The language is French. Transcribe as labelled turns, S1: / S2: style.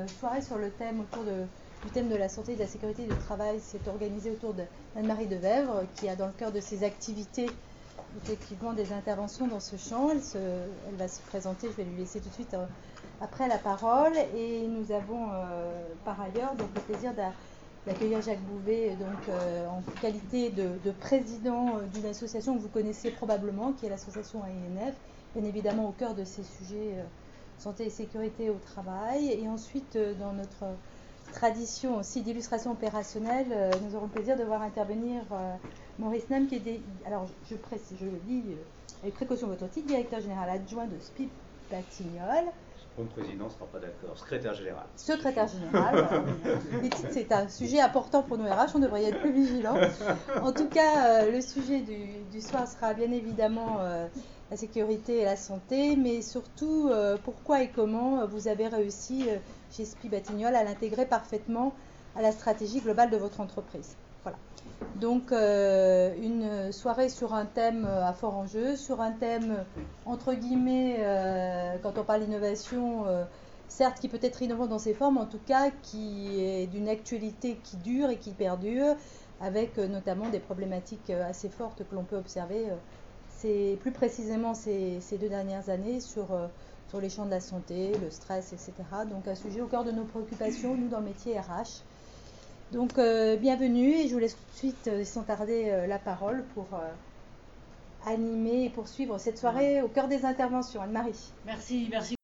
S1: soirée sur le thème du thème de la santé et de la sécurité du travail s'est organisée autour d'Anne-Marie Devèvre, qui a dans le cœur de ses activités effectivement des interventions dans ce champ. Elle va se présenter, je vais lui laisser tout de suite après la parole. Et nous avons par ailleurs donc, le plaisir d'accueillir Jacques Bouvet en qualité de président d'une association que vous connaissez probablement, qui est l'association AINF, bien évidemment au cœur de ces sujets santé et sécurité au travail. Et ensuite, dans notre tradition aussi d'illustration opérationnelle, nous aurons le plaisir de voir intervenir Maurice Nem, qui est alors je précise, je le dis avec précaution votre titre, directeur général adjoint de SPIP Batignolles.
S2: Pour une présidence, ne sera pas d'accord. Secrétaire général.
S1: Secrétaire général. Les titres, c'est un sujet important pour nos RH, on devrait y être plus vigilants. En tout cas, le sujet du soir sera bien évidemment la sécurité et la santé, mais surtout pourquoi et comment vous avez réussi chez SPIP Batignolles à l'intégrer parfaitement à la stratégie globale de votre entreprise. Voilà. Donc une soirée sur un thème à fort enjeu, sur un thème entre guillemets, quand on parle d'innovation, certes qui peut être innovant dans ses formes, en tout cas qui est d'une actualité qui dure et qui perdure, avec notamment des problématiques assez fortes que l'on peut observer, plus précisément ces 2 dernières années sur les champs de la santé, le stress, etc. Donc un sujet au cœur de nos préoccupations, nous dans le métier RH. Donc bienvenue et je vous laisse tout de suite sans tarder la parole pour animer et poursuivre cette soirée au cœur des interventions. Anne-Marie.
S3: Merci